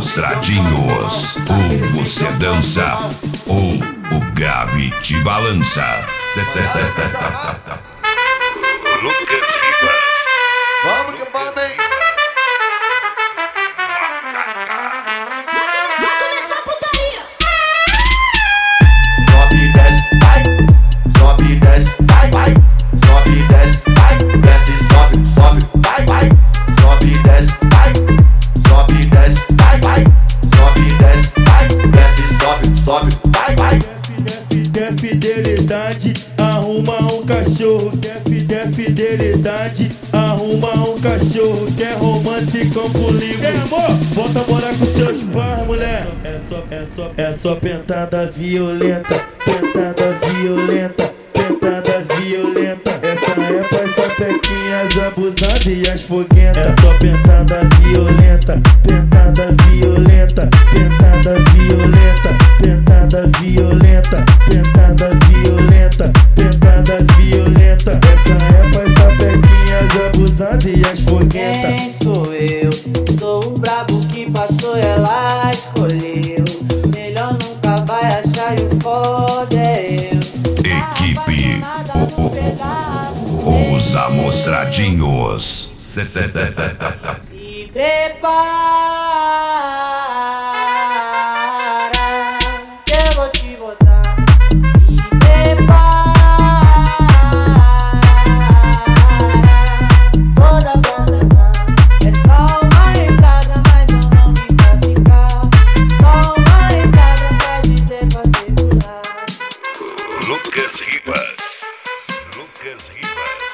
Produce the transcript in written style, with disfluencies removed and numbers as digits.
Amostradinhos. Ou você dança, ou o grave te balança. Lucas Rivas. Vamos que vamos, hein? Vou começar a putaria. Sobe e desce, vai. Sobe e desce, vai, vai. Sobe e desce, vai. Desce, sobe, sobe, vai, vai. Sobe e desce, vai. Sobe e desce, vai, vai. Sobe e desce, vai. Desce, sobe, sobe, vai, vai. Quer fidelidade, arruma um cachorro. Quer fidelidade, arruma um cachorro. Quer romance, campo livre. Quer amor? Volta a morar com seus pais, mulher. É só pentada violenta. Pentada violenta. Pentada violenta. Essa é pras sapequinhas abusadas e as foguentas. É só pentada violenta. Pentada violenta. Pentada violenta. Pentada violenta. Pentada violenta. Pentada violenta. Essa é pras sapequinhas abusadas e as foguentas. Quem sou eu? Sou o brabo que passou e ela escolheu. Melhor nunca vai achar e o foda é eu. Equipe Os Amostradinhos. Se prepara que eu vou te botar. Se prepara, toda pra sentar. É só uma entrada, mas não nome pra ficar. Só uma entrada pra dizer pra segurar. Lucas Rivas. Lucas Rivas.